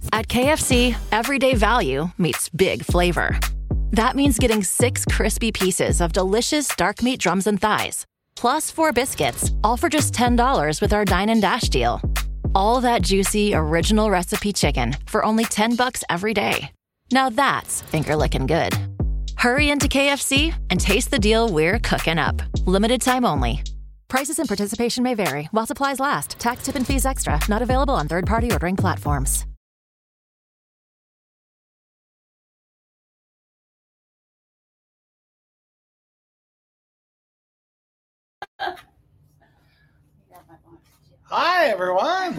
At KFC, everyday value meets big flavor. That means getting 6 crispy pieces of delicious dark meat drums and thighs, plus 4 biscuits, all for just $10 with our Dine and Dash deal. All that juicy, original recipe chicken for only $10 every day. Now that's finger-licking good. Hurry into KFC and taste the deal we're cooking up. Limited time only. Prices and participation may vary while supplies last. Tax, tip, and fees extra. Not available on third-party ordering platforms. Hi, everyone.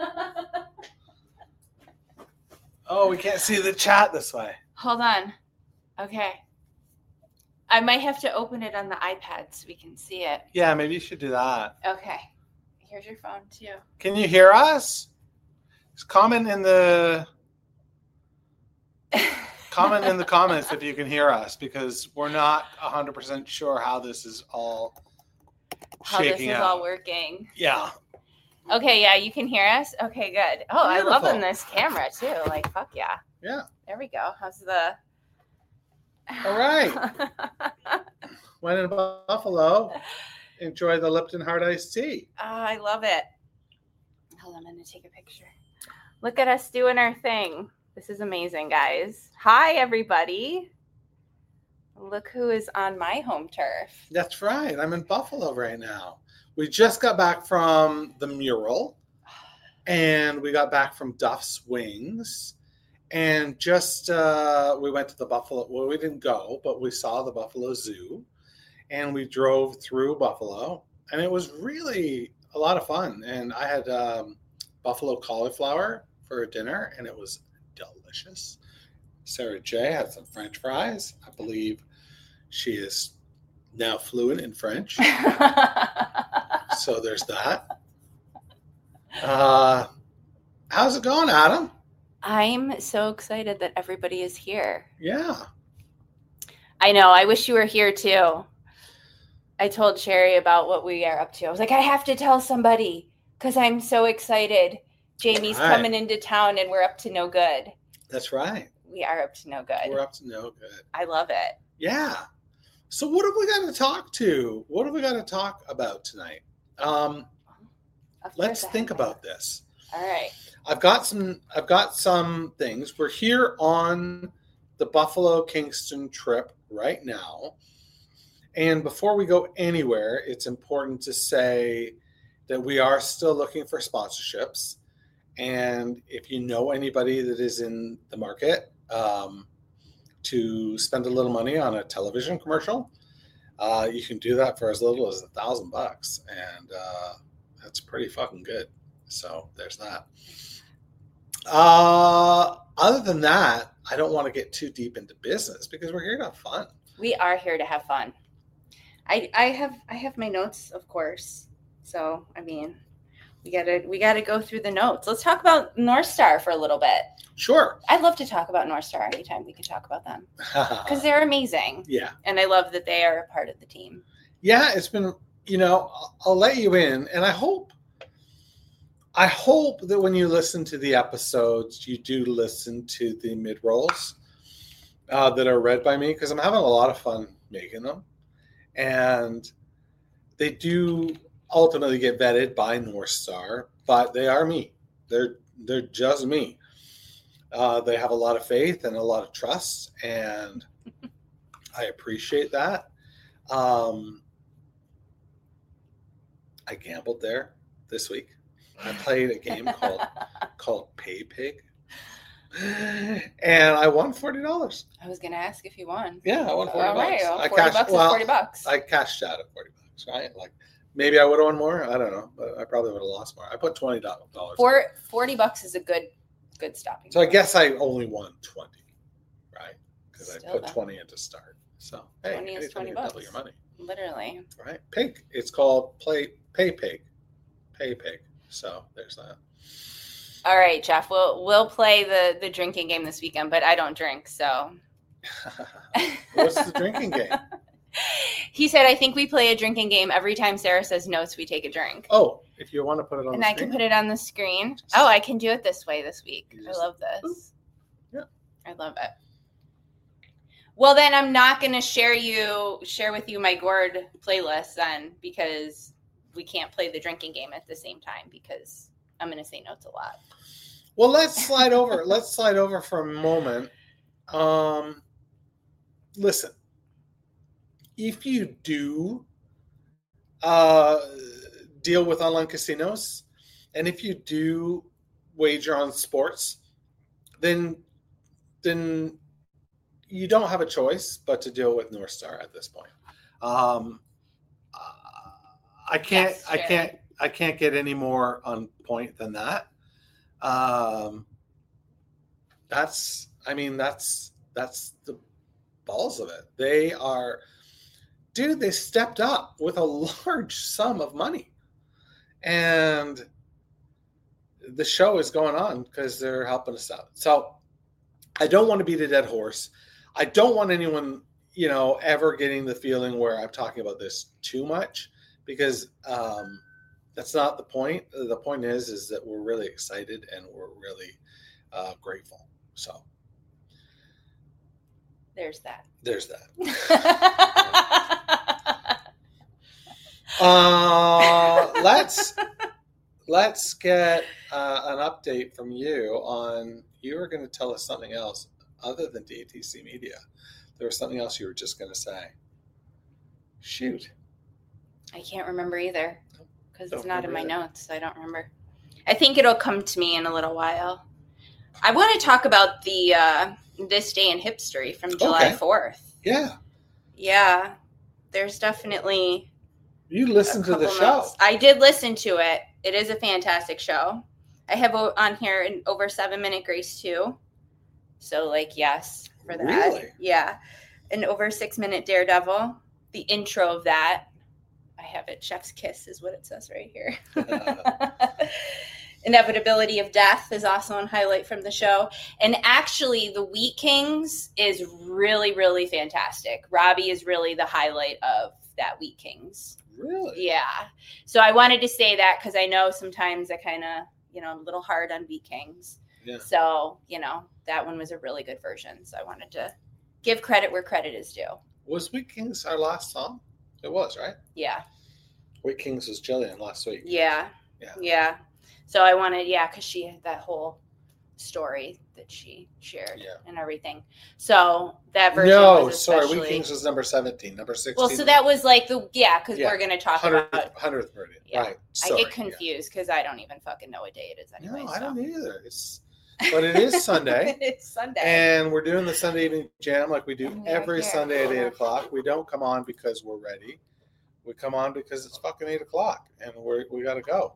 Oh, we can't see the chat this way. Hold on. Okay. I might have to open it on the iPad so we can see it. Yeah, maybe you should do that. Okay. Here's your phone, too. Can you hear us? Just comment in the comments if you can hear us, because we're not 100% sure how this is all shaking out. All working. Yeah. Okay, yeah, you can hear us? Okay, good. Oh, beautiful. I love on this camera, too. Like, fuck yeah. Yeah. There we go. How's the... All right. Went in Buffalo. Enjoy the Lipton Hard Iced Tea. Oh, I love it. Hold on, I'm going to take a picture. Look at us doing our thing. This is amazing, guys. Hi, everybody. Look who is on my home turf. That's right. I'm in Buffalo right now. We just got back from the mural, and we got back from Duff's Wings. And just we went to the Buffalo. Well, we didn't go, but we saw the Buffalo Zoo, and we drove through Buffalo, and it was really a lot of fun. And I had buffalo cauliflower for dinner, and it was delicious. Sarah J had some French fries. I believe she is now fluent in French, so there's that. How's it going, Adam? I'm so excited that everybody is here. Yeah. I know. I wish you were here too. I told Sherry about what we are up to. I was like, I have to tell somebody because I'm so excited. Jamie's coming into town and we're up to no good. That's right. We are up to no good. We're up to no good. I love it. Yeah. So what have we got to talk to? What have we got to talk about tonight? Let's think about this. All right. I've got some things. We're here on the Buffalo Kingston trip right now. And before we go anywhere, it's important to say that we are still looking for sponsorships. And if you know anybody that is in the market to spend a little money on a television commercial, you can do that for as little as $1,000. And that's pretty fucking good. So there's that. Other than that, I don't want to get too deep into business because we're here to have fun. We are here to have fun. I have my notes, of course. So I mean, we gotta go through the notes. Let's talk about North Star for a little bit. Sure. I'd love to talk about North Star anytime we can talk about them because they're amazing. Yeah. And I love that they are a part of the team. Yeah, it's been. I'll let you in, and I hope that when you listen to the episodes, you do listen to the mid-rolls that are read by me, because I'm having a lot of fun making them. And they do ultimately get vetted by North Star, but they are me. They're just me. They have a lot of faith and a lot of trust, and I appreciate that. I gambled there this week. I played a game called Pay Pig, and I won $40. I was going to ask if you won. Yeah, I won $40. All right, well, $40 is $40. I cashed out at $40, right? Like maybe I would have won more. I don't know, but I probably would have lost more. I put $20. $40 is a good stopping. So I guess I only won 20, right? Because I put 20 in to start. So hey, 20 is $20. Double your money. Literally. Right? Pig. It's called Pay Pig. Pay Pig. So there's that. All right, Jeff. We'll play the drinking game this weekend, but I don't drink, so. What's the drinking game? He said, I think we play a drinking game every time Sarah says notes, we take a drink. Oh, if you want to put it on and the I screen. can put it on the screen. Oh, I can do it this way this week. I love this. Yeah. I love it. Well, then I'm not going to share with you my Gord playlist then, because we can't play the drinking game at the same time, because I'm going to say notes a lot. Well, let's slide over. Let's slide over for a moment. Listen, if you do deal with online casinos, and if you do wager on sports, then you don't have a choice but to deal with North Star at this point. I can't get any more on point than that. That's the balls of it. They stepped up with a large sum of money, and the show is going on because they're helping us out. So I don't want to beat a dead horse. I don't want anyone, ever getting the feeling where I'm talking about this too much, because that's not the point. The point is that we're really excited and we're really grateful. So there's that. Let's get an update from you on. You were going to tell us something else other than DTC Media. There was something else you were just going to say. Shoot. I can't remember either, because it's not in my notes. I don't remember. I think it'll come to me in a little while. I want to talk about the This Day in Hipstery from July 4th. Yeah. Yeah. There's definitely... You listened to the show. I did listen to it. It is a fantastic show. I have on here an over 7-minute Grace too. So, yes, for that. Really? Yeah. An over 6-minute Daredevil. The intro of that. I have it. Chef's Kiss is what it says right here. Inevitability of Death is also a highlight from the show. And actually, the Wheat Kings is really, really fantastic. Robbie is really the highlight of that Wheat Kings. Really? Yeah. So I wanted to say that because I know sometimes I kind of, a little hard on Wheat Kings. Yeah. So, that one was a really good version. So I wanted to give credit where credit is due. Was Wheat Kings our last song? It was, right? Yeah. Wheat Kings was Jillian last week. Yeah. So I wanted, because she had that whole story that she shared and everything. So that version was especially... Wheat Kings was number 17, number 16. Well, so that was because we're going to talk about... 100th birthday. Yeah. Right. Sorry. I get confused because I don't even fucking know what day it is anyway. No, I don't either. But it is Sunday. It's Sunday. And we're doing the Sunday evening jam like we do every Sunday at 8 o'clock. We don't come on because we're ready. We come on because it's fucking 8 o'clock and we got to go.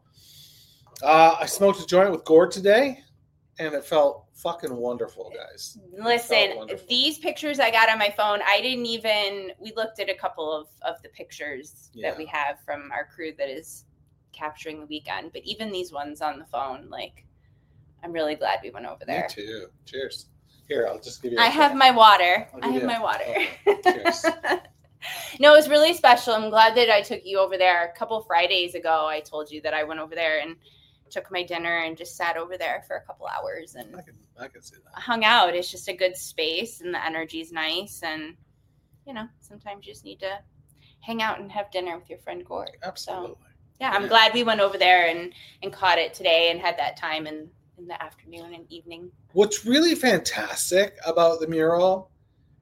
I smoked a joint with Gord today, and it felt fucking wonderful, guys. Listen, these pictures I got on my phone, we looked at a couple of the pictures that we have from our crew that is capturing the weekend, but even these ones on the phone, I'm really glad we went over there. Me too. Cheers. Here, I'll just give you I have my water. Okay. Cheers. No, it was really special. I'm glad that I took you over there. A couple Fridays ago, I told you that I went over there and took my dinner and just sat over there for a couple hours and I can see that. Hung out. It's just a good space and the energy's nice, and sometimes you just need to hang out and have dinner with your friend Gord. Absolutely. So, I'm glad we went over there and caught it today and had that time in the afternoon and evening. What's really fantastic about the mural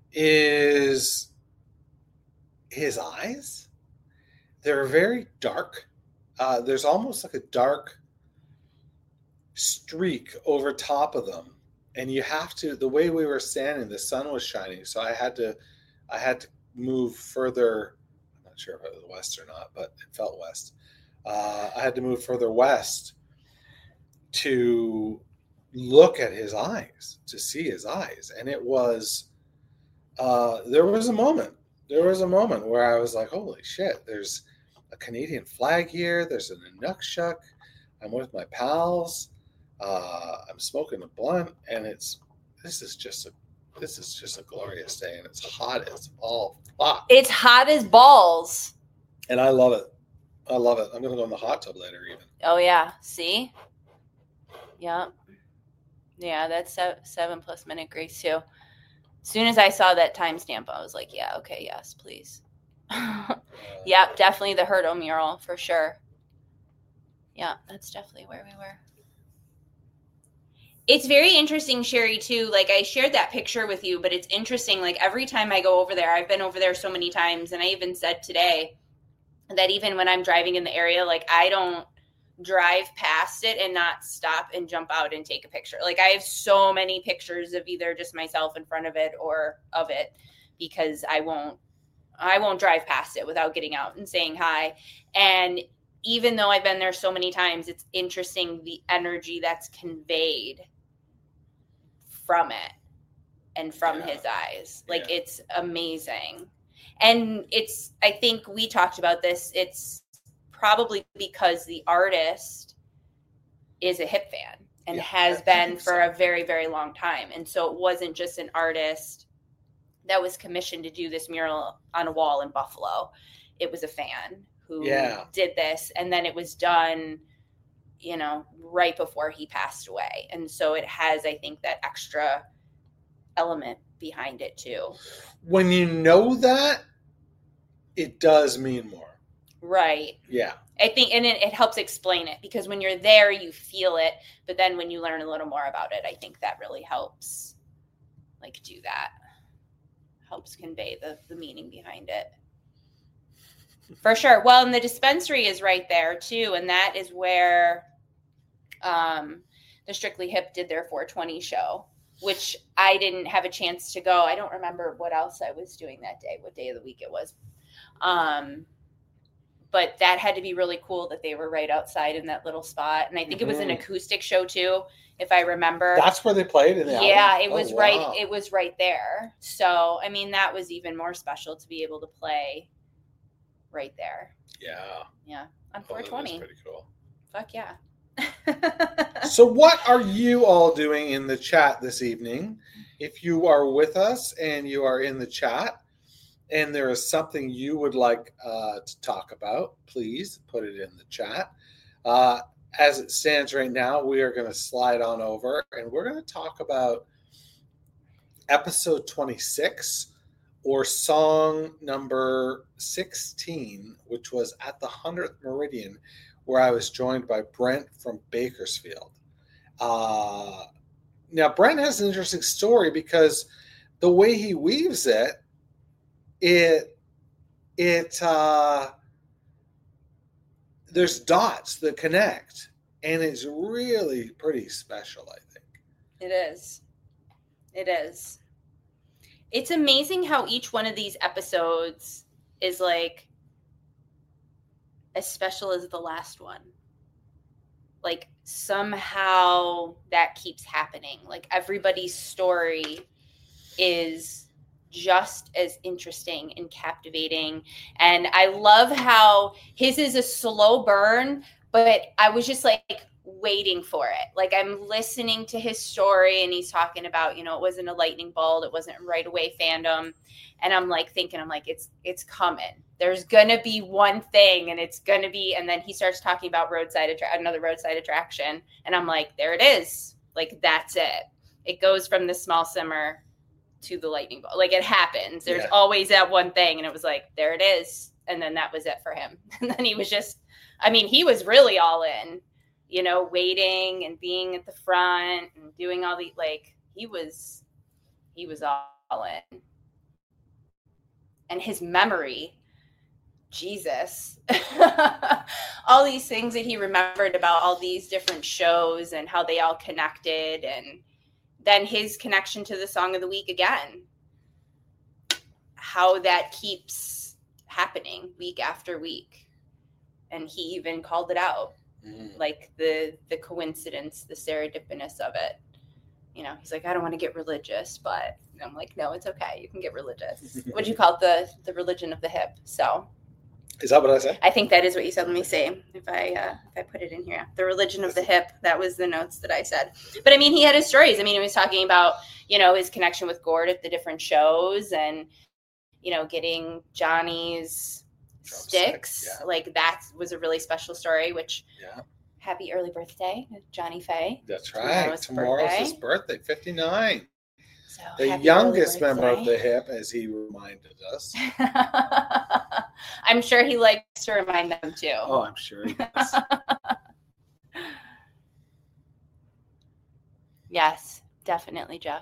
is his eyes. They're very dark. There's almost like a dark streak over top of them, and you have to, the way we were standing, the sun was shining, so I had to move further. I'm not sure if it was west or not, but it felt west. I had to move further west to look at his eyes, to see his eyes, and it was there was a moment where I was like, holy shit, there's a Canadian flag here, there's an Inukshuk, I'm with my pals, I'm smoking a blunt, and this is just a This is just a glorious day, and it's hot as all fuck. It's hot as balls. And I love it. I love it. I'm going to go in the hot tub later even. Oh, yeah. See? Yep. Yeah, that's 7+ minute grace, too. As soon as I saw that timestamp, I was like, yeah, okay, yes, please. Yep, definitely the Hurtle mural, for sure. Yeah, that's definitely where we were. It's very interesting, Sherry, too. Like, I shared that picture with you, but it's interesting. Like, every time I go over there, I've been over there so many times, and I even said today that even when I'm driving in the area, like, I don't drive past it and not stop and jump out and take a picture. Like, I have so many pictures of either just myself in front of it or of it, because I won't drive past it without getting out and saying hi. And even though I've been there so many times, it's interesting the energy that's conveyed from it and from his eyes. Like, it's amazing. And I think we talked about this. It's probably because the artist is a Hip fan and has been for a very, very long time. And so it wasn't just an artist that was commissioned to do this mural on a wall in Buffalo. It was a fan who did this. And then it was done, right before he passed away. And so it has, I think, that extra element behind it too. When you know that, it does mean more. Right. Yeah. I think, and it helps explain it, because when you're there, you feel it. But then when you learn a little more about it, I think that really helps, like, do that. Helps convey the meaning behind it. For sure. Well, and the dispensary is right there too. And that is where the Strictly Hip did their 420 show, which I didn't have a chance to go. I don't remember what else I was doing that day, what day of the week it was. But that had to be really cool that they were right outside in that little spot. And I think it was an acoustic show too, if I remember. That's where they played in the album? Yeah, it was right. It was right there. So, I mean, that was even more special to be able to play right there. Yeah. Yeah. On 420. That's pretty cool. Fuck yeah. So what are you all doing in the chat this evening? If you are with us and you are in the chat and there is something you would like to talk about, please put it in the chat. As it stands right now, we are going to slide on over and we're going to talk about episode 26 or song number 16, which was at the 100th Meridian, where I was joined by Brent from Bakersfield. Now, Brent has an interesting story because the way he weaves it, there's dots that connect, and it's really pretty special, I think. It is. It is. It's amazing how each one of these episodes is like as special as the last one. Like, somehow that keeps happening. Like, everybody's story is just as interesting and captivating. And I love how his is a slow burn, but I was just like waiting for it. Like, I'm listening to his story and he's talking about, it wasn't a lightning bolt. It wasn't right away fandom. And I'm like thinking, it's coming. There's going to be one thing and it's going to be, and then he starts talking about another roadside attraction. And I'm like, there it is. Like, that's it. It goes from the small simmer to the lightning bolt. Like, it happens. There's always that one thing. And it was like, there it is. And then that was it for him. And then he was he was really all in, waiting and being at the front and doing all the, like, he was all in. And his memory, Jesus, all these things that he remembered about all these different shows and how they all connected, and then his connection to the song of the week again, how that keeps happening week after week. And he even called it out, like the coincidence, the serendipitous of it. He's like, I don't want to get religious, but I'm like, no, it's okay. You can get religious. What'd you call it? The religion of the hip. So is that what I said? I think that is what you said. Let me see if I put it in here. The religion of the hip. That was the notes that I said. But he had his stories. He was talking about, his connection with Gord at the different shows and, getting Johnny's sticks. Yeah. Like that was a really special story, which Yeah. happy early birthday, Johnny Faye. That's right. Tomorrow's his birthday, 59. So the youngest member of the HIP, as he reminded us. I'm sure he likes to remind them too. Oh, I'm sure he does. Yes, definitely, Jeff.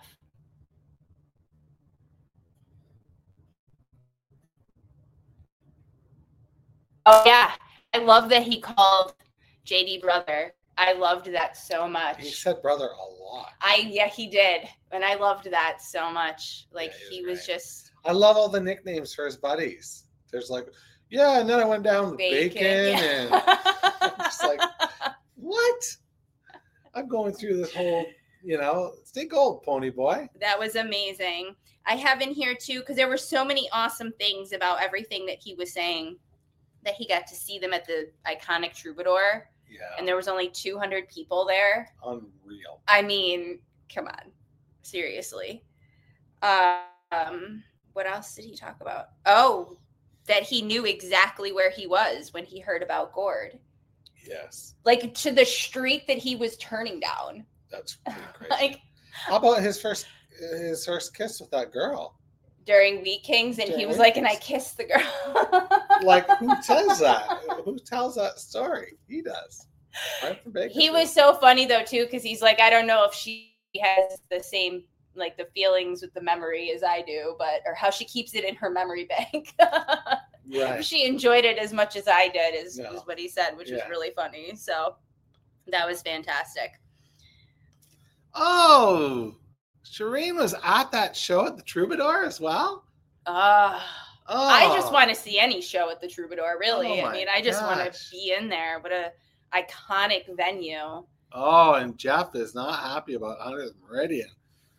Oh, yeah. I love that he called JD brother. I loved that so much. He said brother a lot. Yeah, he did. And I loved that so much. Like, he was just... I love all the nicknames for his buddies. There's like, yeah, and then I went down with bacon and just like, what? I'm going through this whole, stay gold, pony boy. That was amazing. I have in here too, because there were so many awesome things about everything that he was saying, that he got to see them at the iconic Troubadour. Yeah. And there was only 200 people there. Unreal. I mean, come on. Seriously. What else did he talk about? Oh, that he knew exactly where he was when he heard about Gord. Yes. Like to the street that he was turning down. That's pretty crazy. Like, how about his first kiss with that girl? During Wheat Kings, and he was like, and I kissed the girl. Like, who says that? Who tells that story? He does. Right from Bakersfield. He was so funny, though, too, because he's like, I don't know if she has the same, like, the feelings with the memory as I do, or how she keeps it in her memory bank. Right. She enjoyed it as much as I did, is what he said, which was really funny. So that was fantastic. Oh, Shireen was at that show at the Troubadour as well? I just want to see any show at the Troubadour, really. I mean, I just want to be in there. What a iconic venue. Oh, and Jeff is not happy about 100th Meridian.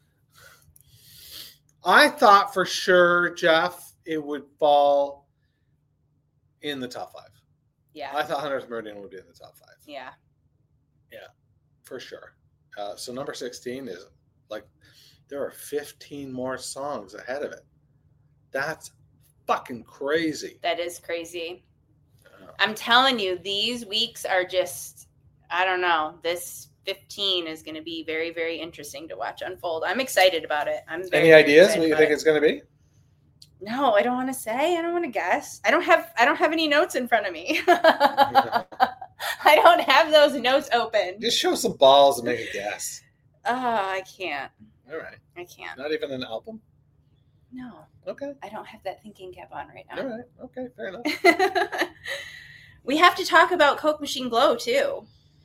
I thought for sure, Jeff, it would fall in the top 5. Yeah. I thought 100th Meridian would be in the top 5. Yeah. Yeah, for sure. So number 16 is like, there are 15 more songs ahead of it. That's fucking crazy. That is crazy. I'm telling you, these weeks are just, I don't know. This 15 is going to be very, very interesting to watch unfold. I'm excited about it. Any ideas what you think it's going to be? No, I don't want to say. I don't want to guess. I don't have any notes in front of me. I don't have those notes open. Just show some balls and make a guess. I can't. All right. I can't. Not even an album? No. Okay. I don't have that thinking cap on right now. All right. Okay, fair enough. We have to talk about Coke Machine Glow, too.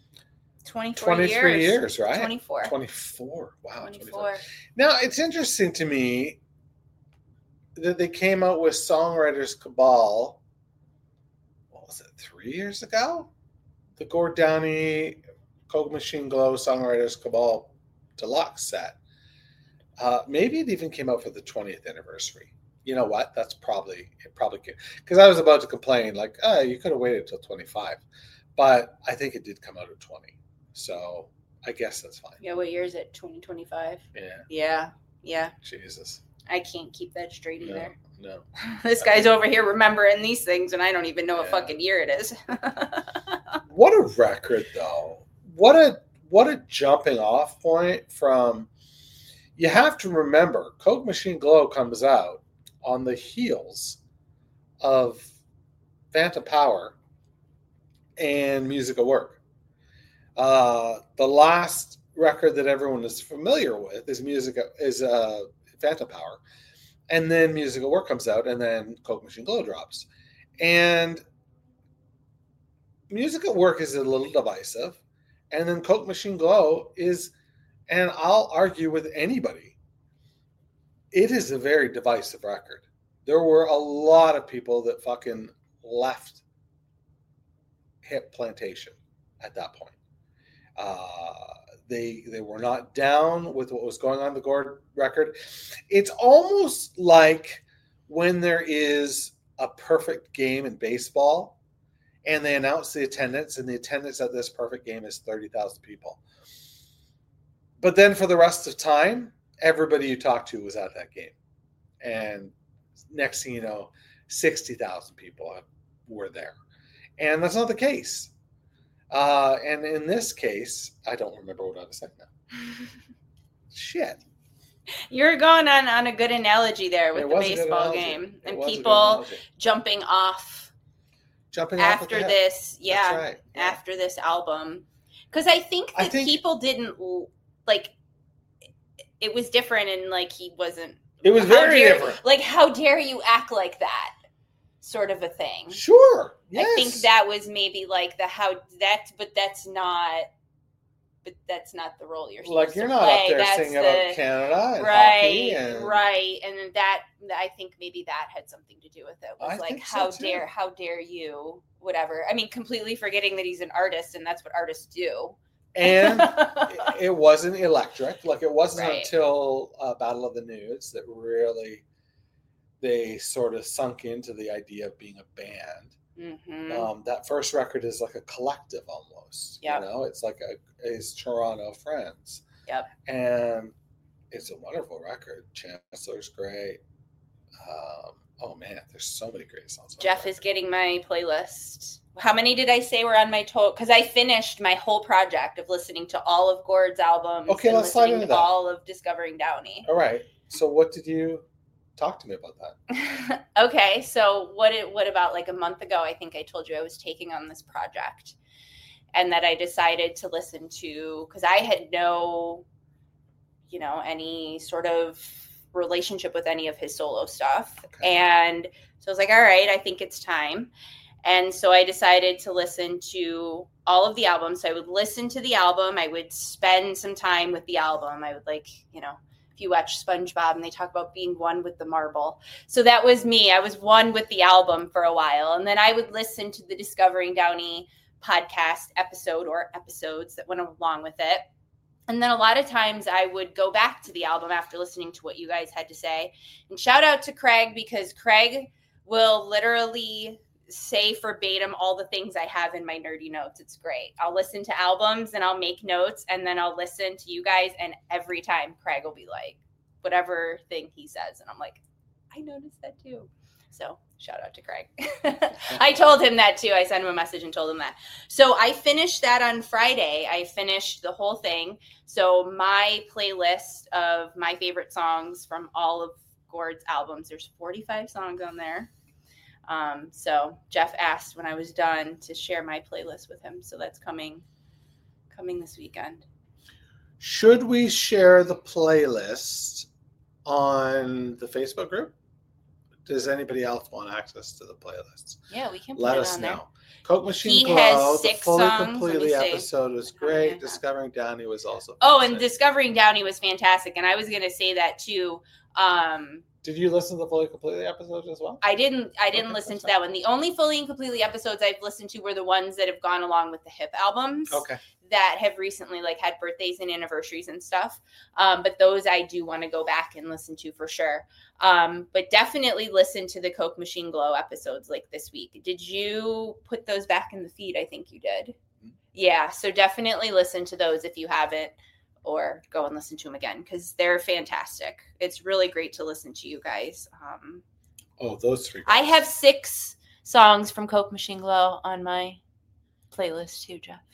23 years, right? 24. 24. Wow. 24. Now, it's interesting to me that they came out with Songwriters Cabal, what was it, 3 years ago? The Gord Downie Coke Machine Glow Songwriters Cabal Deluxe set. Maybe it even came out for the 20th anniversary. You know what? It probably could. Because I was about to complain, like, you could have waited till 25. But I think it did come out at 20. So I guess that's fine. Yeah, what year is it? 2025? Yeah. Yeah. Jesus. I can't keep that straight either. No. This guy's over here remembering these things, and I don't even know what fucking year it is. What a record, though. What a jumping off point from... You have to remember, Coke Machine Glow comes out on the heels of Phantom Power and Music at Work. The last record that everyone is familiar with is Phantom Power, and then Music at Work comes out, and then Coke Machine Glow drops. And Music at Work is a little divisive, and then Coke Machine Glow is, and I'll argue with anybody, it is a very divisive record. There were a lot of people that fucking left Hip Plantation at that point. They were not down with what was going on the Gord record. It's almost like when there is a perfect game in baseball and they announce the attendance, and the attendance at this perfect game is 30,000 people. But then for the rest of time, everybody you talked to was at that game. And next thing you know, 60,000 people were there. And that's not the case. And in this case, I don't remember what I was saying now. Shit. You're going on a good analogy there with the baseball game and people jumping off after this. Yeah. Right. Yeah. After this album. Because I think people didn't like, it was different and like he wasn't. It was very different. Like, how dare you act like that sort of a thing. Sure. Yes. I think that was maybe like but that's not the role you're supposed to play. Like, you're not up there singing about Canada and right, hockey. Right. And that, I think maybe that had something to do with it. Was like, how dare you, whatever. I mean, completely forgetting that he's an artist and that's what artists do. And it wasn't electric. Like, it wasn't until Battle of the Nudes that really they sort of sunk into the idea of being a band. Mm-hmm. That first record is like a collective almost. Yep. You know, it's like his Toronto friends. Yep. And it's a wonderful record. Chancellor's great. Oh man, there's so many great songs. Jeff is getting my playlist. How many did I say were on my total? Because I finished my whole project of listening to all of Gord's albums. Okay, let's slide into that. All of Discovering Downey. All right. So what did you talk to me about that? Okay, so what about like a month ago, I think I told you I was taking on this project and that I decided to listen to, because I had no, any sort of relationship with any of his solo stuff. Okay. And so I was like, all right, I think it's time. And so I decided to listen to all of the albums. So I would listen to the album. I would spend some time with the album. I would if you watch SpongeBob and they talk about being one with the marble. So that was me. I was one with the album for a while. And then I would listen to the Discovering Downey podcast episode or episodes that went along with it. And then a lot of times I would go back to the album after listening to what you guys had to say. And shout out to Craig, because Craig will literally say verbatim all the things I have in my nerdy notes. It's great. I'll listen to albums and I'll make notes and then I'll listen to you guys. And every time Craig will be like, whatever thing he says. And I'm like, I noticed that too. So shout out to Craig. I told him that too. I sent him a message and told him that. So I finished that on Friday. I finished the whole thing. So my playlist of my favorite songs from all of Gord's albums, there's 45 songs on there. So Jeff asked when I was done to share my playlist with him. So that's coming this weekend. Should we share the playlist on the Facebook group? Does anybody else want access to the playlists? Yeah, we can let us know. There. Coke Machine Glow, the Fully Completely episode was great. Discovering Downey was also fantastic. Oh, and Discovering Downey was fantastic. And I was going to say that too. Did you listen to the Fully Completely episode as well? I didn't listen to that one. The only Fully and Completely episodes I've listened to were the ones that have gone along with the HIP albums. Okay. That have recently had birthdays and anniversaries and stuff. But those I do want to go back and listen to for sure. But definitely listen to the Coke Machine Glow episodes this week. Did you put those back in the feed? I think you did. Mm-hmm. Yeah. So definitely listen to those if you haven't, or go and listen to them again, because they're fantastic. It's really great to listen to you guys. Those three. I have 6 songs from Coke Machine Glow on my playlist too, Jeff.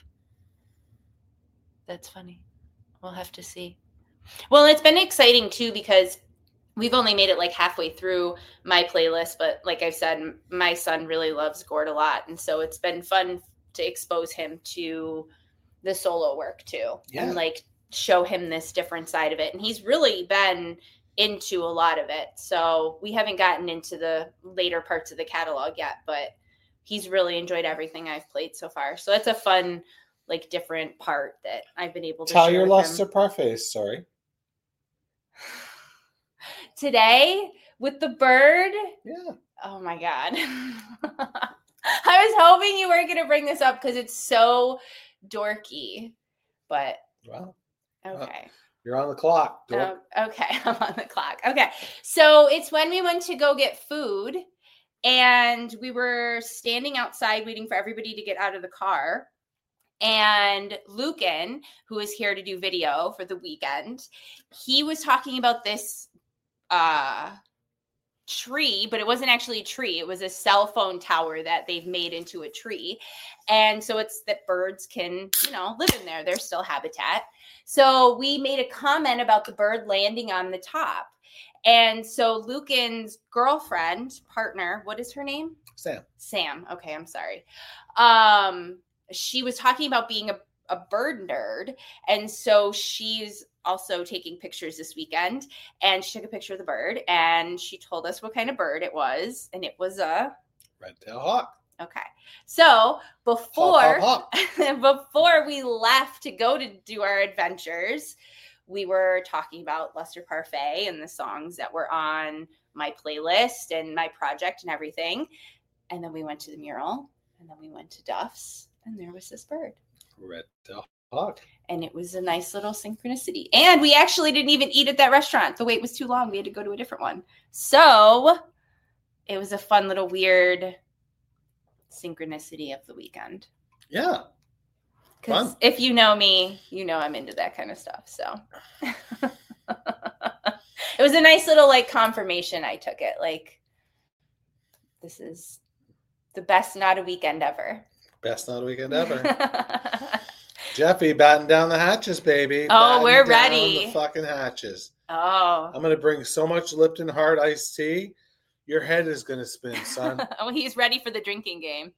That's funny. We'll have to see. Well, it's been exciting too, because we've only made it halfway through my playlist, but like I've said, my son really loves Gord a lot. And so it's been fun to expose him to the solo work too. Yeah. And show him this different side of it. And he's really been into a lot of it. So we haven't gotten into the later parts of the catalog yet, but he's really enjoyed everything I've played so far. So that's a fun, different part that I've been able to tell your Lester Parfait story. Today with the bird. Yeah. Oh my God. I was hoping you weren't going to bring this up because it's so dorky, but well, okay. You're on the clock. Okay. I'm on the clock. Okay. So it's when we went to go get food and we were standing outside waiting for everybody to get out of the car. And Lucan, who is here to do video for the weekend, he was talking about this tree, but it wasn't actually a tree. It was a cell phone tower that they've made into a tree. And so it's that birds can, live in there. There's still habitat. So we made a comment about the bird landing on the top. And so Lucan's girlfriend, partner, what is her name? Sam. Okay, I'm sorry. She was talking about being a bird nerd. And so she's also taking pictures this weekend, and she took a picture of the bird, and she told us what kind of bird it was, and it was a red-tailed hawk. Okay, so before hop. before we left to go to do our adventures, we were talking about Lester Parfait and the songs that were on my playlist and my project and everything, and then we went to the mural, and then we went to Duff's, and there was this bird, red-tailed hawk. And it was a nice little synchronicity. And we actually didn't even eat at that restaurant. The wait was too long. We had to go to a different one. So it was a fun little weird synchronicity of the weekend. Yeah. Because if you know me, you know I'm into that kind of stuff. So it was a nice little confirmation. I took it this is the best not a weekend ever. Best not a weekend ever. Jeffy, batten down the hatches, baby. Oh, we're ready. The fucking hatches. Oh. I'm going to bring so much Lipton Hard iced tea. Your head is going to spin, son. Oh, he's ready for the drinking game.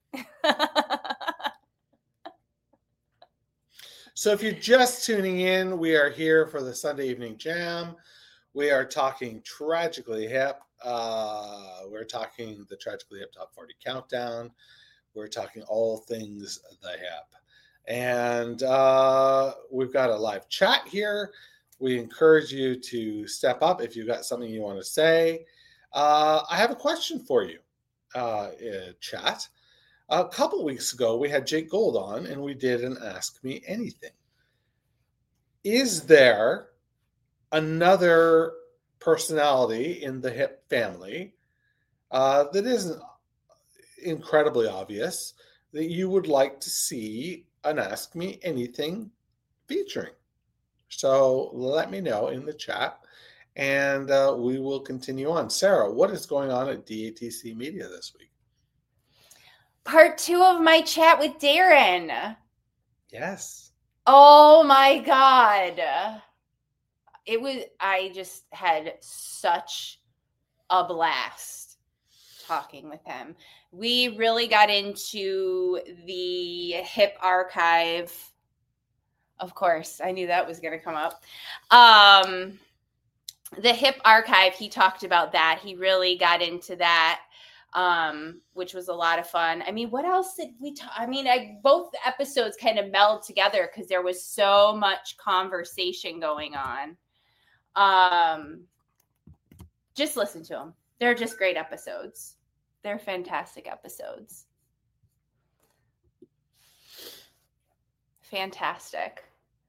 So if you're just tuning in, we are here for the Sunday Evening Jam. We are talking Tragically Hip. We're talking the Tragically Hip Top 40 Countdown. We're talking all things the hip. And we've got a live chat here. We encourage you to step up if you've got something you want to say. I have a question for you, chat. A couple weeks ago, we had Jake Gold on, and we did an Ask Me Anything. Is there another personality in the hip family that isn't incredibly obvious that you would like to see an Ask Me Anything featuring? So let me know in the chat, and we will continue on. Sarah, what is going on at DATC Media this week? Part 2 of my chat with Darren. Yes. Oh my God. I just had such a blast talking with him. We really got into the hip archive. Of course, I knew that was going to come up. The hip archive, he talked about that. He really got into that, which was a lot of fun. I mean, what else did we talk? I mean, both episodes kind of meld together because there was so much conversation going on. Just listen to them. They're just great episodes. They're fantastic episodes. Fantastic.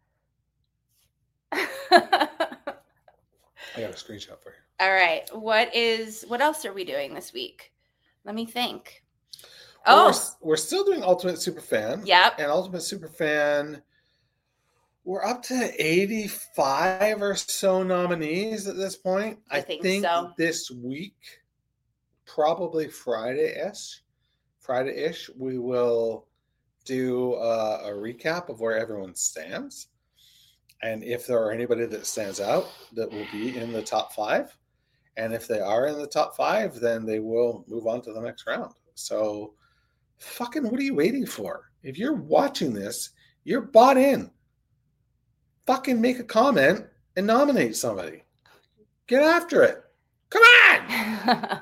I got a screenshot for you. All right. What else are we doing this week? Let me think. Well, we're still doing Ultimate Superfan. Yep. And Ultimate Superfan, we're up to 85 or so nominees at this point. I think so. This week, probably Friday-ish, we will do a recap of where everyone stands. And if there are anybody that stands out that will be in the top 5. And if they are in the top 5, then they will move on to the next round. So fucking what are you waiting for? If you're watching this, you're bought in. Fucking make a comment and nominate somebody. Get after it. Come on!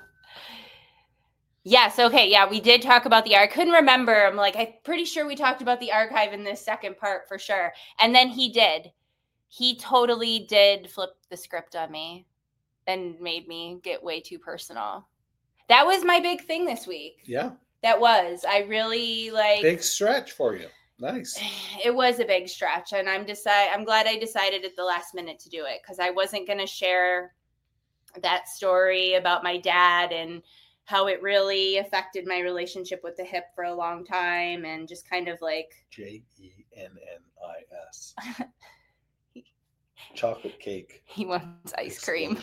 Yes, okay, yeah, we did talk about the archive. I couldn't remember. I'm pretty sure we talked about the archive in this second part for sure. And then he did. He totally did flip the script on me and made me get way too personal. That was my big thing this week. Yeah. That was. I really big stretch for you. Nice. It was a big stretch, and I'm glad I decided at the last minute to do it because I wasn't going to share that story about my dad and how it really affected my relationship with the hip for a long time, and just kind of like JENNIS. Chocolate cake. He wants ice cream.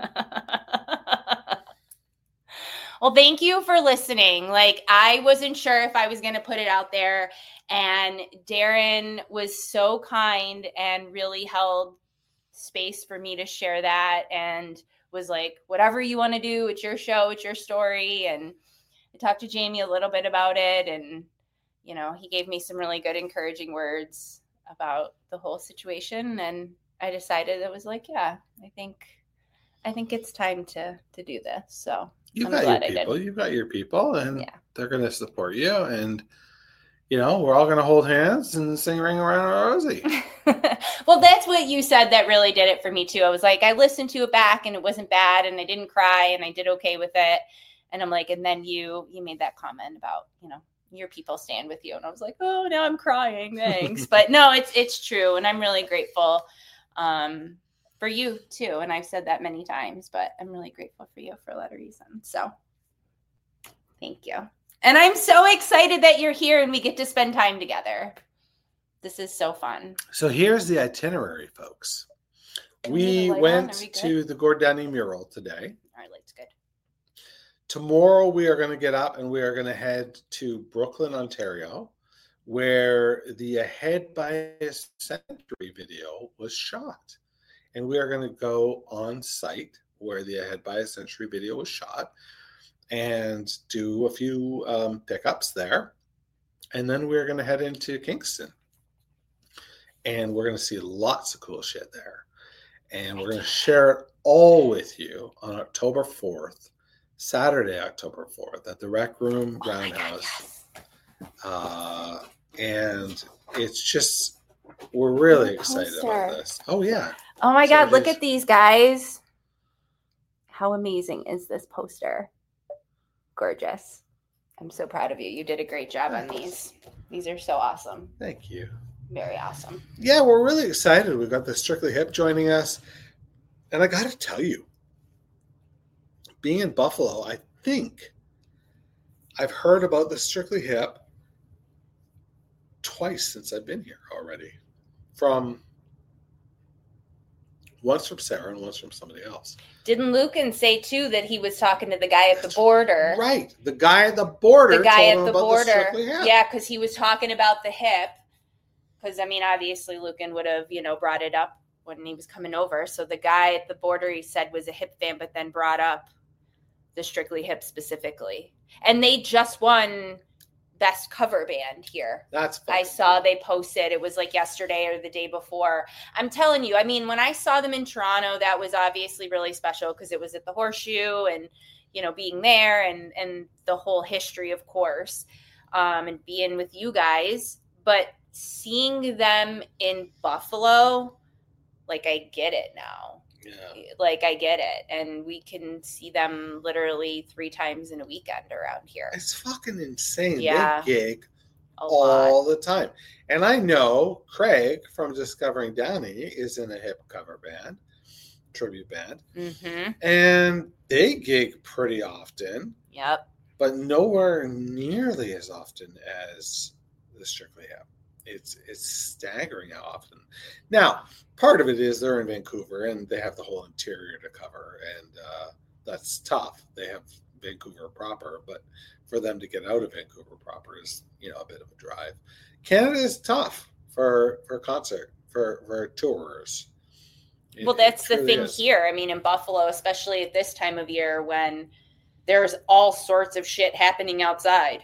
Well, thank you for listening. Like, I wasn't sure if I was going to put it out there, and Darren was so kind and really held space for me to share that, and was like, whatever you want to do, it's your show, it's your story. And I talked to Jamie a little bit about it, and, you know, he gave me some really good encouraging words about the whole situation. And I decided it was like, yeah, I think it's time to do this. So You've got your people, and they're going to support you. And, you know, we're all going to hold hands and sing Ring Around Rosie. Well, that's what you said that really did it for me too. I was like, I listened to it back and it wasn't bad, and I didn't cry, and I did okay with it. And I'm like, and then you made that comment about, you know, your people stand with you. And I was like, oh, now I'm crying. Thanks. But no, it's true. And I'm really grateful for you too. And I've said that many times, but I'm really grateful for you for a lot of reasons. So thank you. And I'm so excited that you're here and we get to spend time together. This is so fun. So here's the itinerary, folks. We went to the Gordani mural today. Our light's good. Tomorrow we are going to get up and we are going to head to Brooklyn, Ontario, where the Ahead by a Century video was shot. And we are going to go on site where the Ahead by a Century video was shot and do a few pickups there. And then we're going to head into Kingston. And we're going to see lots of cool shit there. And we're going to share it all with you on October 4th, Saturday, October 4th, at the Rec Room Roundhouse. And it's just, we're really excited about this. Oh, yeah. Oh, my God. Look at these guys. How amazing is this poster? Gorgeous. I'm so proud of you. You did a great job on these. These are so awesome. Thank you. Very awesome. Yeah, we're really excited. We've got the Strictly Hip joining us. And I got to tell you, being in Buffalo, I think I've heard about the Strictly Hip twice since I've been here already. Once from Sarah and once from somebody else. Didn't Lucan say, too, that he was talking to the guy at the border? Right. The guy at the border. The guy at the border. Yeah, because he was talking about the hip. Because, I mean, obviously Lucan would have, you know, brought it up when he was coming over. So the guy at the border, he said, was a hip fan, but then brought up the Strictly Hip specifically. And they just won Best Cover Band here. That's fun. I saw they posted. It was like yesterday or the day before. I'm telling you, I mean, when I saw them in Toronto, that was obviously really special because it was at the Horseshoe and, you know, being there and the whole history, of course, and being with you guys. But seeing them in Buffalo, like, I get it now. Yeah. Like, I get it. And we can see them literally 3 times in a weekend around here. It's fucking insane. Yeah. They gig all the time. And I know Craig from Discovering Downey is in a hip cover band, tribute band. Mm-hmm. And they gig pretty often. Yep. But nowhere nearly as often as the Strictly Hip. It's staggering how often. Now, part of it is they're in Vancouver and they have the whole interior to cover, and that's tough. They have Vancouver proper, but for them to get out of Vancouver proper is, you know, a bit of a drive. Canada is tough for concert for tourers. Well, that's the thing here. I mean, in Buffalo, especially at this time of year when there's all sorts of shit happening outside.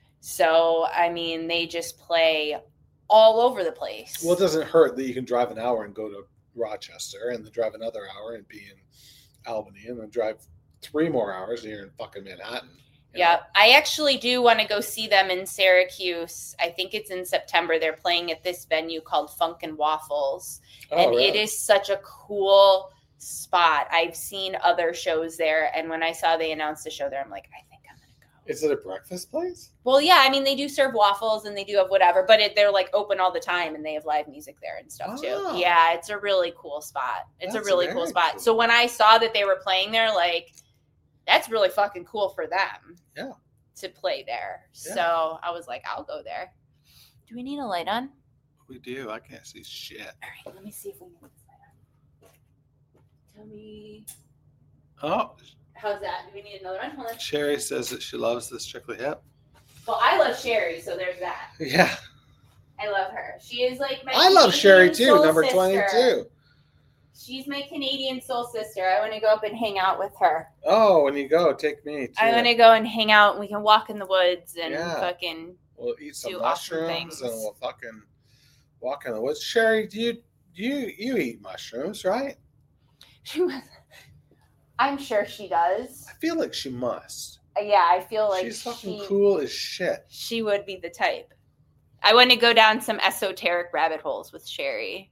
So, I mean, they just play all over the place. Well, it doesn't hurt that you can drive an hour and go to Rochester and then drive another hour and be in Albany and then drive 3 more hours and you're in fucking Manhattan. Yeah, I actually do want to go see them in Syracuse. I think it's in September. They're playing at this venue called Funk and Waffles. And really? It is such a cool spot. I've seen other shows there. And when I saw they announced a show there, I'm like, I think I'm going to go. Is it a breakfast place? Well, yeah. I mean, they do serve waffles and they do have whatever, but they're like open all the time and they have live music there and stuff too. Yeah, it's a really cool spot. It's a really cool spot. Cool. So when I saw that they were playing there, like, that's really fucking cool for them. Yeah. To play there. Yeah. So I was like, I'll go there. Do we need a light on? We do. I can't see shit. All right, let me see if we can get this light on. Tell me. Oh. How's that? Do we need another one? Hold on. Sherry says that she loves this Strictly Hip. Well, I love Sherry, so there's that. Yeah. I love her. She is like my I love Sherry too, soul number sister. 22. She's my Canadian soul sister. I want to go up and hang out with her. Oh, when you go, take me too. I want to go and hang out, and we can walk in the woods and fucking. We'll eat some do mushrooms awesome and we'll fucking walk in the woods. Sherry, do you eat mushrooms, right? I'm sure she does. I feel like she must. Yeah, I feel like she's fucking cool as shit. She would be the type. I want to go down some esoteric rabbit holes with Sherry.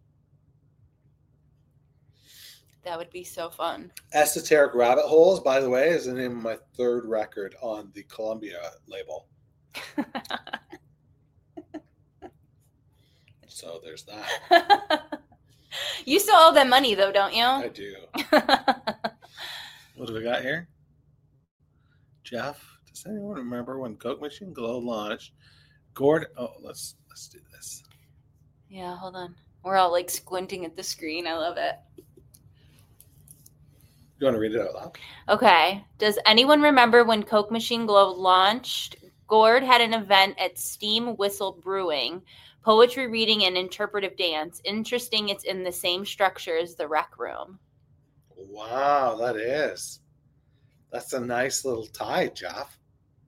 That would be so fun. Esoteric Rabbit Holes, by the way, is the name of my third record on the Columbia label. So there's that. You still owe them money, though, don't you? I do. What do we got here? Jeff, does anyone remember when Coke Machine Glow launched? Gord, let's do this. Yeah, hold on. We're all like squinting at the screen. I love it. You want to read it out loud? Okay. Does anyone remember when Coke Machine Glow launched? Gord had an event at Steam Whistle Brewing, poetry reading and interpretive dance. Interesting, it's in the same structure as the Rec Room. Wow, that is. That's a nice little tie, Jeff.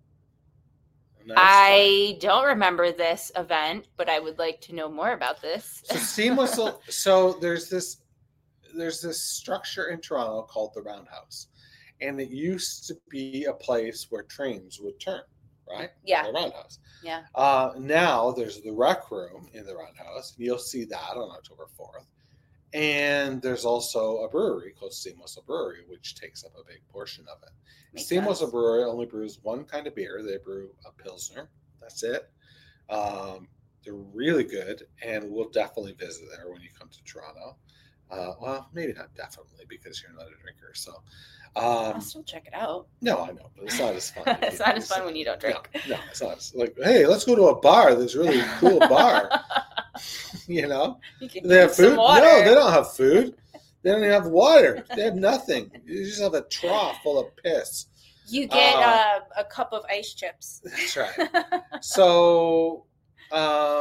I don't remember this event, but I would like to know more about this. So Steam Whistle, so there's this structure in Toronto called the Roundhouse. And it used to be a place where trains would turn, right? Yeah. The Roundhouse. Yeah. Now there's the Rec Room in the Roundhouse. You'll see that on October 4th. And there's also a brewery called Steam Whistle Brewery, which takes up a big portion of it. Steam Whistle Brewery only brews one kind of beer. They brew a Pilsner. That's it. They're really good, and we'll definitely visit there when you come to Toronto. Well, maybe not definitely because you're not a drinker. So I'll still check it out. No, I know, but it's not as fun. It's not as fun when you don't drink. No, it's not. It's like, hey, let's go to a bar. This really cool bar. You know, they have food. No, they don't have food. They don't even have water. They have nothing. You just have a trough full of piss. You get a cup of ice chips. That's right. So, I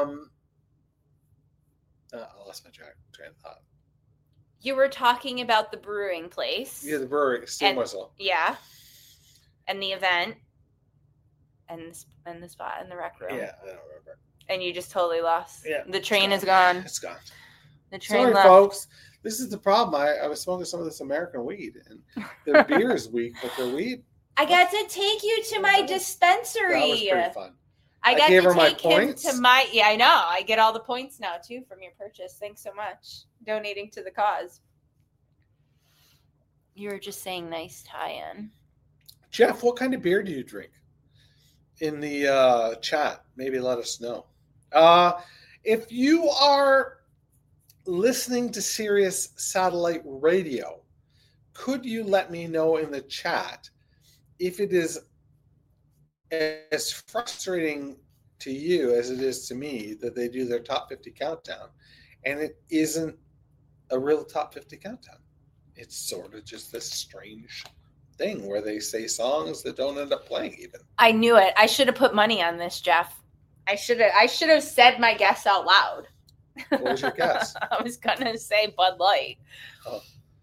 lost my train of thought. You were talking about the brewing place. Yeah, the brewery, Steam Whistle. Yeah. And the event. And the spot in the Rec Room. Yeah, I don't remember. And you just totally lost. Yeah. The train is gone. It's gone. The train Sorry, left. folks. This is the problem. I was smoking some of this American weed, and their beer is weak, but their weed. I got to take you to my dispensary. That was pretty fun. I got gave to her my take him points. to my. Yeah, I know. I get all the points now too from your purchase. Thanks so much, donating to the cause. You were just saying nice tie-in. Jeff, what kind of beer do you drink? In the chat, maybe let us know. If you are listening to Sirius Satellite Radio, could you let me know in the chat if it is as frustrating to you as it is to me that they do their top 50 countdown and it isn't a real top 50 countdown? It's sort of just this strange thing where they say songs that don't end up playing even. I knew it. I should have put money on this, Jeff. I should have said my guess out loud. What was your guess? I was gonna say Bud Light. Oh.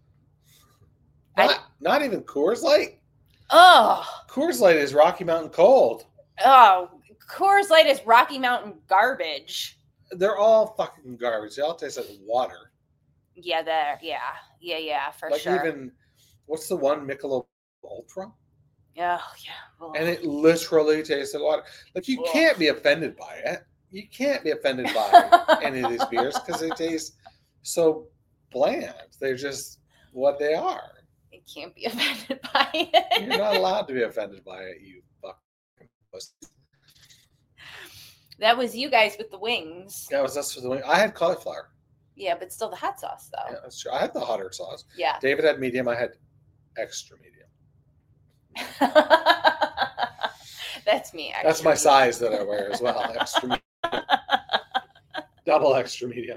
Not even Coors Light? Oh. Coors Light is Rocky Mountain Cold. Oh, Coors Light is Rocky Mountain garbage. They're all fucking garbage. They all taste like water. Yeah, for like sure. Even, what's the one, Michelob Ultra? Oh, yeah. Oh. And it literally tastes like water. Like, you can't be offended by it. You can't be offended by any of these beers because they taste so bland. They're just what they are. You can't be offended by it. You're not allowed to be offended by it, you fucking pussy. That was you guys with the wings. That was us with the wing. I had cauliflower. Yeah, but still the hot sauce, though. Yeah, that's true. I had the hotter sauce. Yeah. David had medium. I had extra medium. That's me. Extra That's my size that I wear as well. Extra medium. Double extra medium.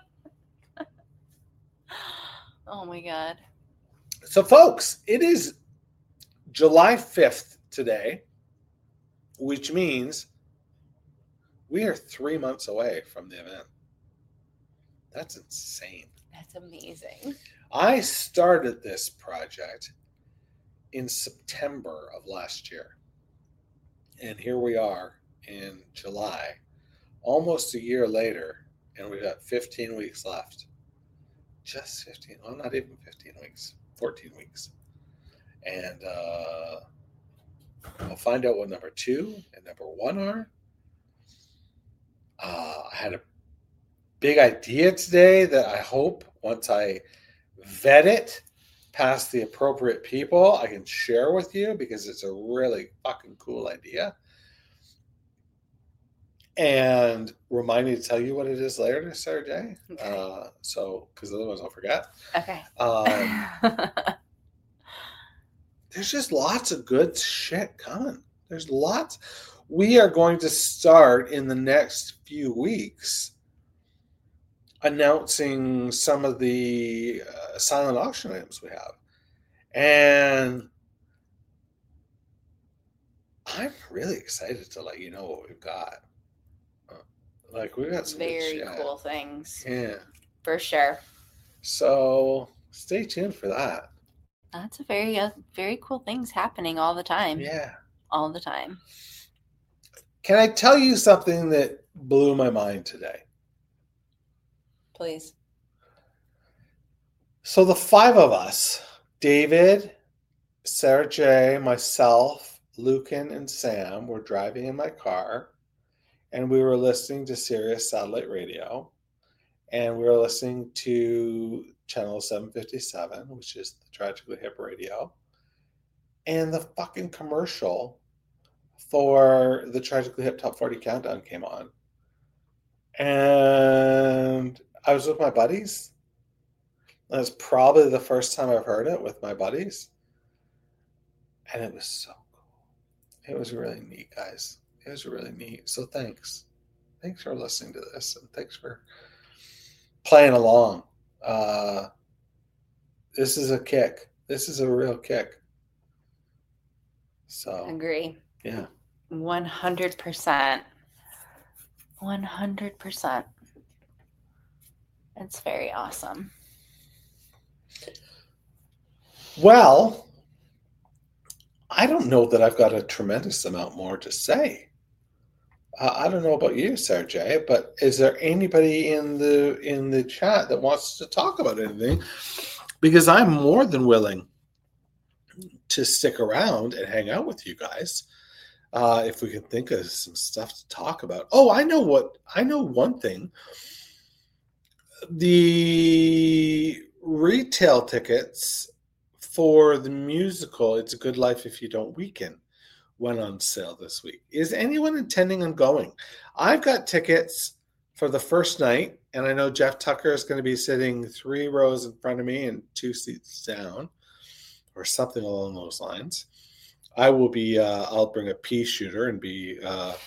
Oh my God. So, folks, it is July 5th today, which means we are 3 months away from the event. That's insane. That's amazing. I started this project in September of last year. And here we are in July, almost a year later, and we've got 15 weeks left. Just 15. Well, not even 15 weeks. 14 weeks. And I'll find out what number 2 and number 1 are. I had a big idea today that I hope once I vet it past the appropriate people, I can share with you because it's a really fucking cool idea. And remind me to tell you what it is later, Sarah J. Okay. So, because otherwise I'll forget. Okay. There's just lots of good shit coming. There's lots. We are going to start in the next few weeks announcing some of the silent auction items we have. And I'm really excited to let you know what we've got. We've got some very cool things. Yeah. For sure. So stay tuned for that. That's a very cool things happening all the time. Yeah. All the time. Can I tell you something that blew my mind today? Please. So the 5 of us, David, Sarah J, myself, Lucan, and Sam, were driving in my car, and we were listening to Sirius Satellite Radio, and we were listening to Channel 757, which is the Tragically Hip Radio, and the fucking commercial for the Tragically Hip Top 40 Countdown came on. And I was with my buddies. That's probably the first time I've heard it with my buddies. And it was so cool. It was really neat, guys. It was really neat. So thanks. Thanks for listening to this. And thanks for playing along. This is a kick. This is a real kick. So agree. Yeah. 100%. 100%. It's very awesome. Well, I don't know that I've got a tremendous amount more to say. I don't know about you, Sarah J, but is there anybody in the chat that wants to talk about anything? Because I'm more than willing to stick around and hang out with you guys. If we can think of some stuff to talk about. Oh, I know one thing. The retail tickets for the musical It's a Good Life If You Don't Weaken went on sale this week. Is anyone intending on going? I've got tickets for the first night, and I know Jeff Tucker is going to be sitting 3 rows in front of me and 2 seats down, or something along those lines. I will be, I'll bring a pea shooter and be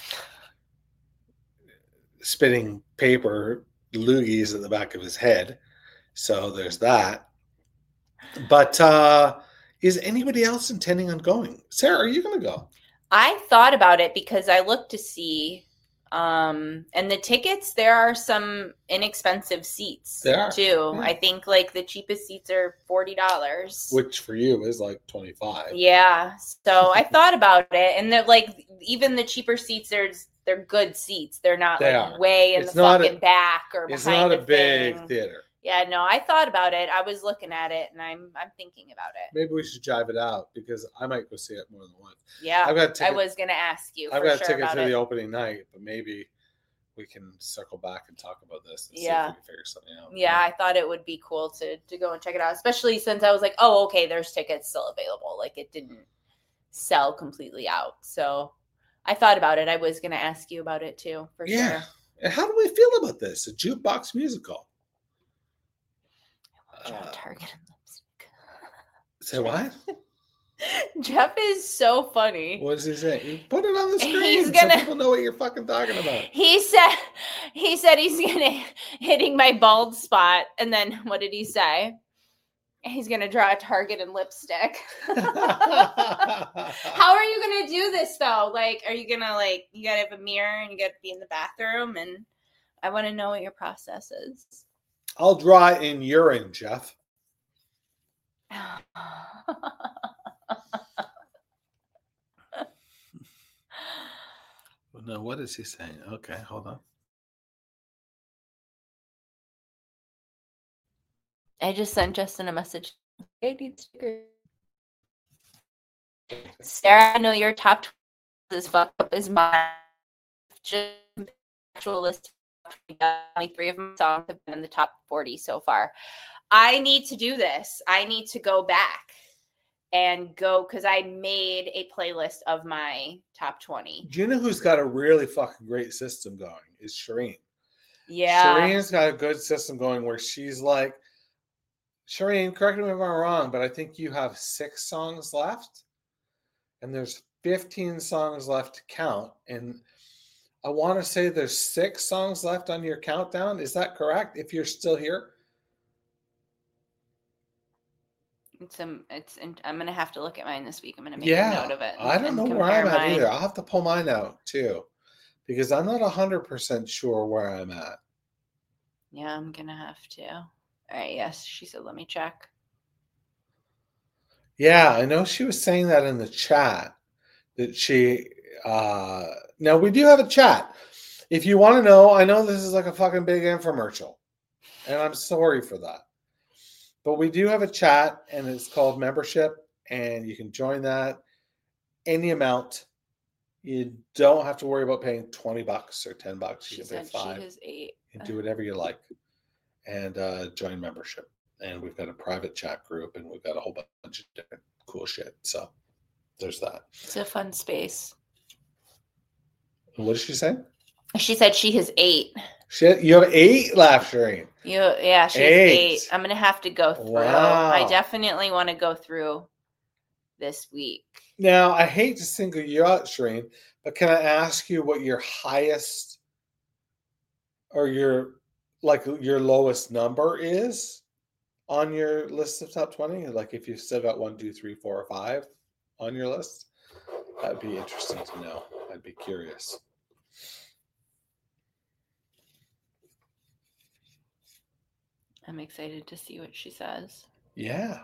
spitting paper loogies at the back of his head. So there's that. But is anybody else intending on going? Sarah, are you going to go? I thought about it because I looked to see, and the tickets, there are some inexpensive seats too. Yeah. I think the cheapest seats are $40. Which for you is $25. Yeah. So I thought about it, and they're even the cheaper seats, they're good seats. They're not way in the fucking back or behind. It's not a big thing. Theater. Yeah, no, I thought about it. I was looking at it, and I'm thinking about it. Maybe we should jive it out because I might go see it more than once. Yeah, I was going to ask you. I've got tickets to the opening night, but maybe we can circle back and talk about this and see if we can figure something out. Yeah, I thought it would be cool to go and check it out, especially since I was like, oh, okay, there's tickets still available. It didn't sell completely out. So I thought about it. I was going to ask you about it too, for sure. And how do we feel about this? A jukebox musical? Target and lipstick. Say what? Jeff is so funny. What does he say? Put it on the screen He's gonna- so people know what you're fucking talking about. He said he's gonna hitting my bald spot, and then what did he say? He's gonna draw a target in lipstick. How are you gonna do this though? Like, are you gonna you gotta have a mirror and you gotta be in the bathroom, and I want to know what your process is. I'll draw it in urine, Jeff. No, what is he saying? Okay, hold on. I just sent Justin a message. I need stickers. Sarah, I know your top 20 is fucked up as mine. Just actual list. Only 3 of my songs have been in the top 40 so far. I need to do this. I need to go back and go because I made a playlist of my top 20. Do you know who's got a really fucking great system going? Is Shireen. Yeah. Shireen's got a good system going where she's like, Shireen, correct me if I'm wrong, but I think you have 6 songs left. And there's 15 songs left to count. And I want to say there's 6 songs left on your countdown. Is that correct? If you're still here? I'm gonna have to look at mine this week. I'm gonna make a note of it. I don't know where I'm at either. I'll have to pull mine out too, because I'm not 100% sure where I'm at. Yeah, I'm gonna have to. All right. Yes, she said. Let me check. Yeah, I know she was saying that in the chat. That she. Now we do have a chat. If you want to know, I know this is like a fucking big infomercial, and I'm sorry for that. But we do have a chat, and it's called membership, and you can join that any amount. You don't have to worry about paying $20 or $10. You can pay $5. She has 8. You do whatever you like, and join membership. And we've got a private chat group, and we've got a whole bunch of different cool shit. So there's that. It's a fun space. What did she say? She said she has 8. Shit, you have 8 left, Shireen. Yeah, she has 8. I'm gonna have to go through. Wow. I definitely want to go through this week. Now, I hate to single you out, Shireen, but can I ask you what your highest or your lowest number is on your list of top 20? Like if you've still got 1, 2, 3, 4, or 5 on your list, that'd be interesting to know. I'd be curious. I'm excited to see what she says. Yeah.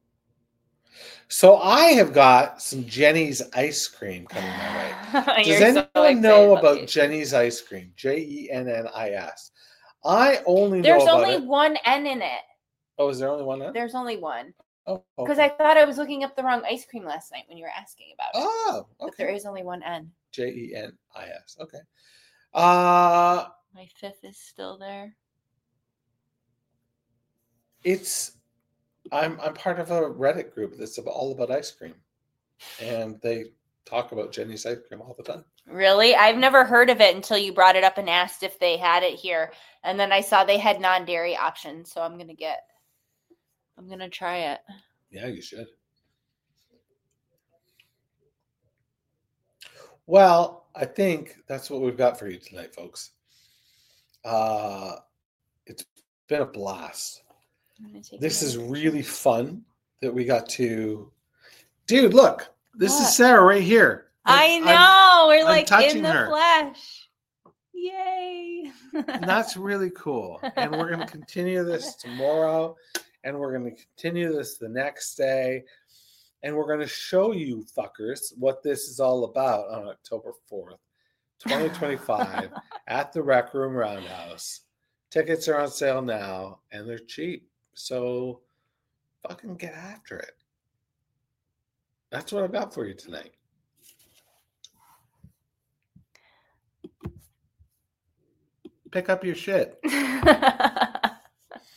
So I have got some Jenny's ice cream coming my way. Does anyone know about Jenny's ice cream? Jennis. I only know There's about only it. one N in it. Oh, is there only one N? There's only one. Oh, because okay. I thought I was looking up the wrong ice cream last night when you were asking about it. Oh, okay. But there is only one N. Jennis. Okay. My 5th is still there. I'm part of a Reddit group that's all about ice cream, and they talk about Jenny's ice cream all the time. Really? I've never heard of it until you brought it up and asked if they had it here, and then I saw they had non-dairy options, so I'm gonna try it. Yeah, you should. Well, I think that's what we've got for you tonight, folks. It's been a blast. This is really fun that we got to. Dude, look, this is Sarah right here. I know. We're like in the flesh. Yay. And that's really cool. And we're going to continue this tomorrow. And we're going to continue this the next day. And we're going to show you fuckers what this is all about on October 4th, 2025 at the Rec Room Roundhouse. Tickets are on sale now, and they're cheap. So fucking get after it. That's what I've got for you tonight. Pick up your shit.